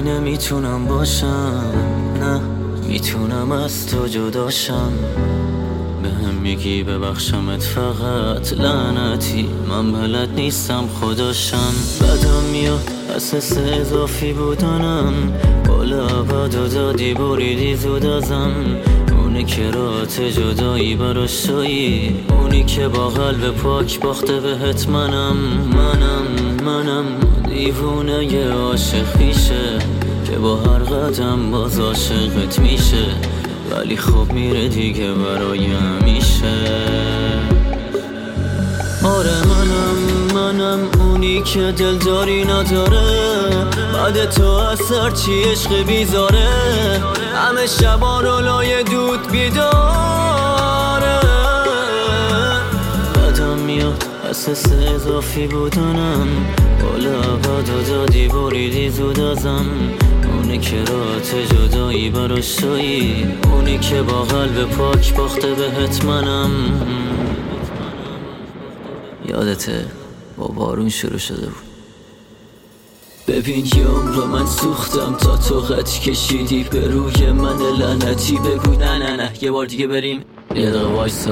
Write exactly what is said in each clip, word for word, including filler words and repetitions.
نمیتونم باشم، نه میتونم از تو جداشم. به هم میگی ببخشمت فقط لعنتی، من بلد نیستم خداشم. بدم میاد از حس اضافی بودنم، بالا ابد دادی بریدی زود ازم. اونی که رات جدایی براش تویی، اونی که با قلب پاک باخته بهت منم. منم منم دیوونه ی عاشقیشه که با هر قدم باز عاشقت میشه، ولی خب میره دیگه برای همیشه. آره منم منم اونی که دلداری نداره، بعد تو از هرچی عشق بیزاره، همه شبا رو لای دود بیداره. بدم میاد از حس اضافی بودنم، بالا ابد دادی بریدی زود ازم. اونی که رات جدایی براش تویی، اونی که با قلب پاک باخته بهت منم. یادته با بارون شروع شده بود. ببین یه عمر من سوختم تا تو خط کشیدی به روی من لعنتی. بگو نه نه نه یه بار دیگه بریم، یه دقیقه وایسا.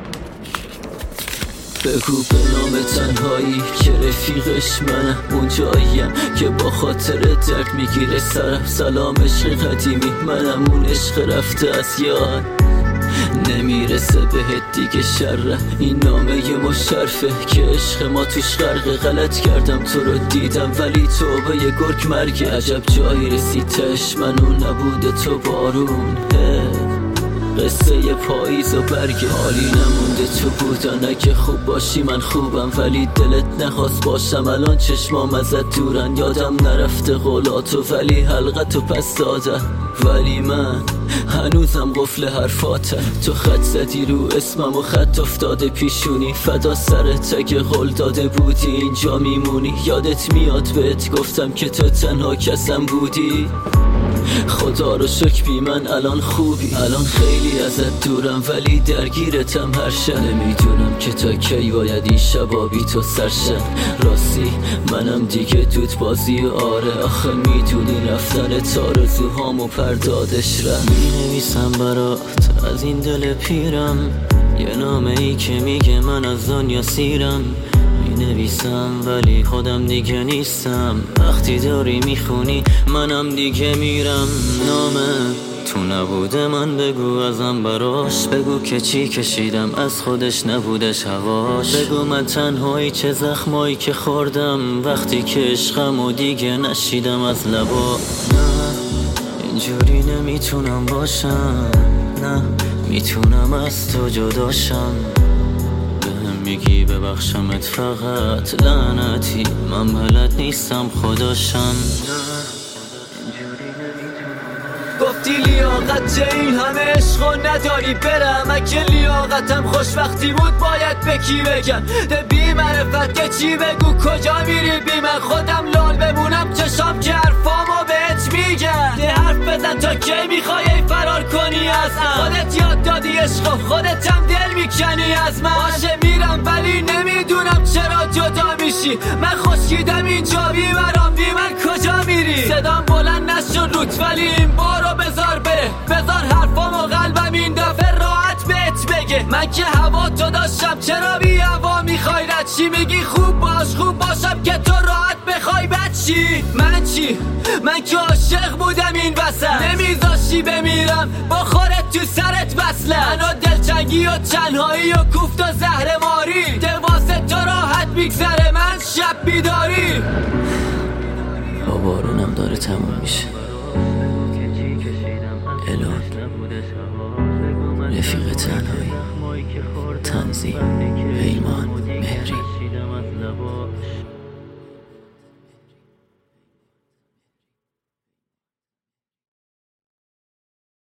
بگو به نام تنهایی که رفیقش منم، اون جاییم که با خاطر درد میگیره سرم. سلام عشق قدیمی، منم اون عشق رفته از یاد، نمیرسه بهت دیگه شره. این نامه یه مشرفه که عشق ما توش غرقه. غلط کردم تو رو دیدم ولی تو به یه گرگ مرگه. عجب جایی رسید تش، من اون نبوده تو بارون. قصه ی پاییز و برگ، حالی نمونده تو بودن. اگه خوب باشی من خوبم، ولی دلت نخواست باشم. الان چشمام ازت دورن، یادم نرفته قولاتو ولی حلقتو پس دادم. ولی من هنوزم قفل حرفاتم. تو خط زدی رو اسمم و خط افتاده پیشونی، فدا سرت اگه قول داده بودی اینجا میمونی. یادت میاد بهت گفتم که تو تنها کسم بودی. خدا رو شکر بی من الان خوبی. الان خیلی ازت دورم ولی درگیرتم هر شب. نمیدونم که تا کی باید این شبا بی تو سرشم. راستی منم دیگه دود بازی. آره آخه میدونی رفتن تارزوهامو پردادش رم. می نویسم برات از این دل پیرم، یه نامه ای که میگه من از دنیا سیرم. می نویسم ولی خودم دیگه نیستم، وقتی داری میخونی منم دیگه میرم. نامه تو نبوده من بگو ازم براش، بگو که چی کشیدم از خودش نبودش هواش. بگو من تنهایی چه زخمایی که خوردم وقتی که عشقم و دیگه نشیدم از لبا. نه اینجوری نمیتونم باشم، نه میتونم از تو جداشم. میگی ببخشمت فقط لعنتی، من بلد نیستم خداشم. گفتی لیاقت چه این همه عشقو نداری برم. اگه لیاقتم خوشبختی بود باید به کی بگم؟ ده بی معرفت که چی بگو کجا میری بی من؟ خودم لال بمونم چشام که حرفامو بهت میگم. ده حرف بزن تا کی میخوای فرار کنی از من؟ خودت یاد دادی عشقو، خودت هم دل میکنی از من. باشه میرم ولی نمیدونم چرا جدا میشی. من خشکیدم اینجا بی مرام، بی من کجا میری؟ صدام بلند نشد روت ولی این بارو بذار بره. بذار حرفامو قلبم این دفعه راحت بهت بگه. من که هوا تو داشتم چرا بی هوا میخوای رد چی؟ میگی خوب باش خوب باشم که تو راحت بخوای بد چی؟ من چی؟ من که عاشق بودم این وسط، نمیذاشی بمیرم با خورت تو سرت بسله. منو دلتنگی و تنهایی و کوفت و زهر ماری، دواسه تو راحت میگذره من شب بیداری. با بارونم داره تموم میشه. الان رفیق تنهایی، تنظیم پیمان مهری.